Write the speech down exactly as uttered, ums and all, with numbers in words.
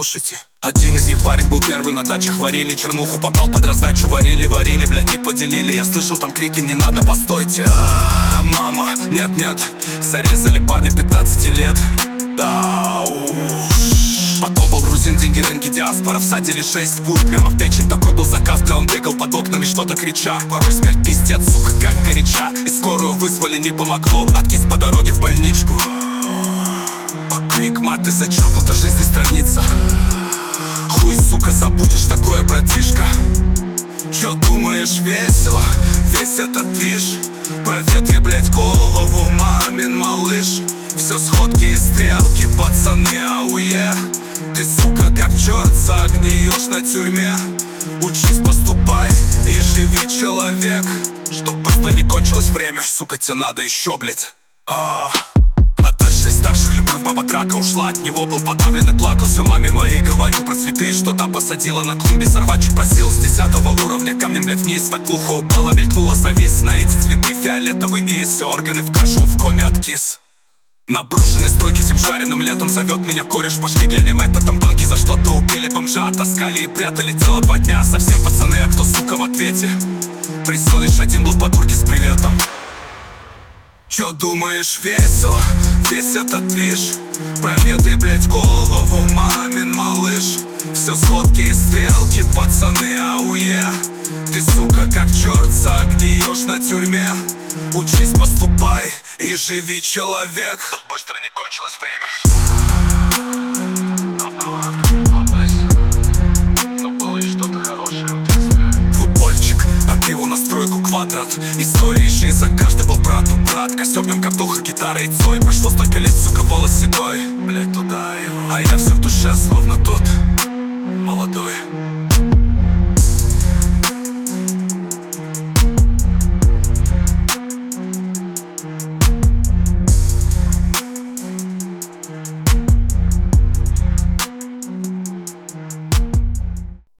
слушайте. Один из них парень был первый на дачах, варили чернуху, попал под раздачу, варили, варили, блядь, не поделили. Я слышал там крики: не надо, постойте. А, мама, нет, нет, зарезали парня пятнадцати лет. Да уж. Потом был грузин, деньги, рынки, диаспора, всадили шесть пуль прямо в печень. Такой был заказ, да он бегал под окнами, что-то крича. Порой смерть пиздец, сука, как горяча. И скорую вызвали, не помогло, откись по дороге в больничку. Крик маты, зачеркнута жизнь страница. Хуй, сука, забудешь такое, братишка. Чё думаешь, весело? Весь этот движ проветри, блять, голову, мамин малыш. Все сходки и стрелки, пацаны, ауе. Ты, сука, как черт, загниешь на тюрьме. Учись, поступай и живи, человек, чтоб просто не кончилось время. Сука, тебе надо еще, блять. А старших любовь, баба драка ушла от него, был подавлен и плакал. Все маме моей говорю про цветы, что там посадила на клумбе. Сорвачек просил с десятого уровня камнем, блядь, вниз. Так глухо упала, мелькнула завис на эти цветы фиолетовые. И все органы в кашу, в коме откис. На брошенной стойке тем жареным летом зовет меня кореш. Пошли глянем, это там банки за что-то убили. Бомжа таскали и прятали цело два дня. Совсем пацаны, а кто, сука, в ответе? Присел лишь один был под урки с приветом. Чё думаешь, весело? Весь этот движ проветри, блять, голову, мамин малыш. Все сходки и стрелки, пацаны, ауе. Ты, сука, как черт, загниешь на тюрьме. Учись, поступай и живи, человек. Тут быстро не кончилось время. Но было и что-то хорошее. Футбольчик, а пиву на стройку квадрат. Истории жизни, каждый был брат у брат. Костюмем, картуха, гитара и цой. Прошло столько лет, сука, волос седой. Блять, туда его. А я все в душе, словно тот молодой.